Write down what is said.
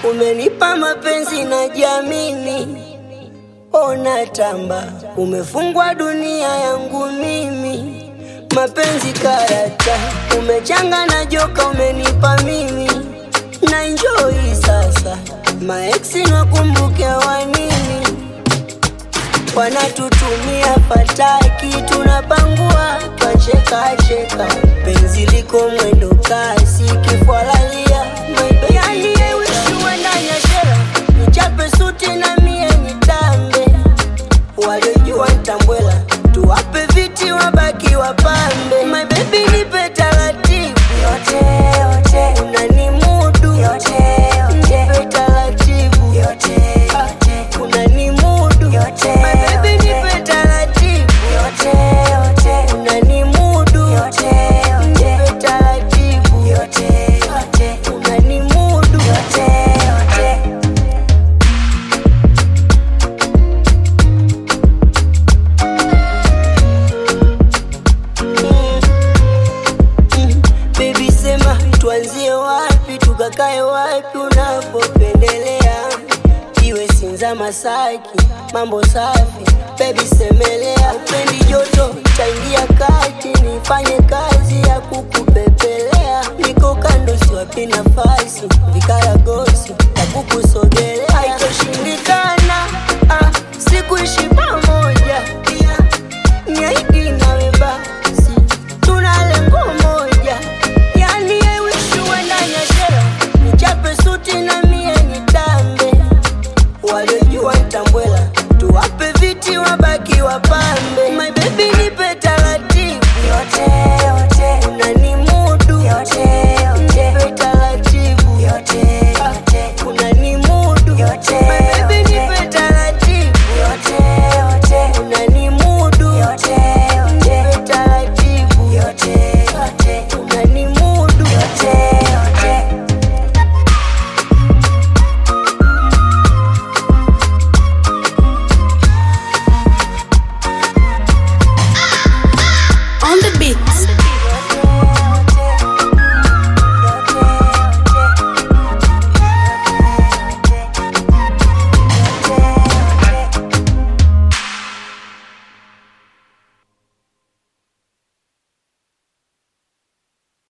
Umenipa mapenzi na jamini, ona tamba, umefungwa dunia yangu mimi. Mapenzi karata, umechanga na joka, umenipa mimi na enjoy sasa. Maeksi nakumbuke wanini, wanatutumia fataki, tunapangua twacheka cheka. Penzi liko mwendo kasi, kifwalalia maibe yani wishi wendanya shera. Nichape suti na mie nitambe, waliojua ntambwela, tuwape viti wabaki wapambe. My baby nipe taratibu yote yote, unanimudu yote yote, nipe taratibu yote yote, unanimudu yote. My baby nipe taratibu yote yote, unanimudu yote yote, nipe taratibu yote yote, unanimudu yote yote. Baby sema tuanzie wapi, tukakae wapi unapopendelea. Iwe Sinza Masaki, mambo safi, baby semelea. Upendi joto, changia kati, nifanye kazi ya kukupepelea. Niko kando siwapi nafasi.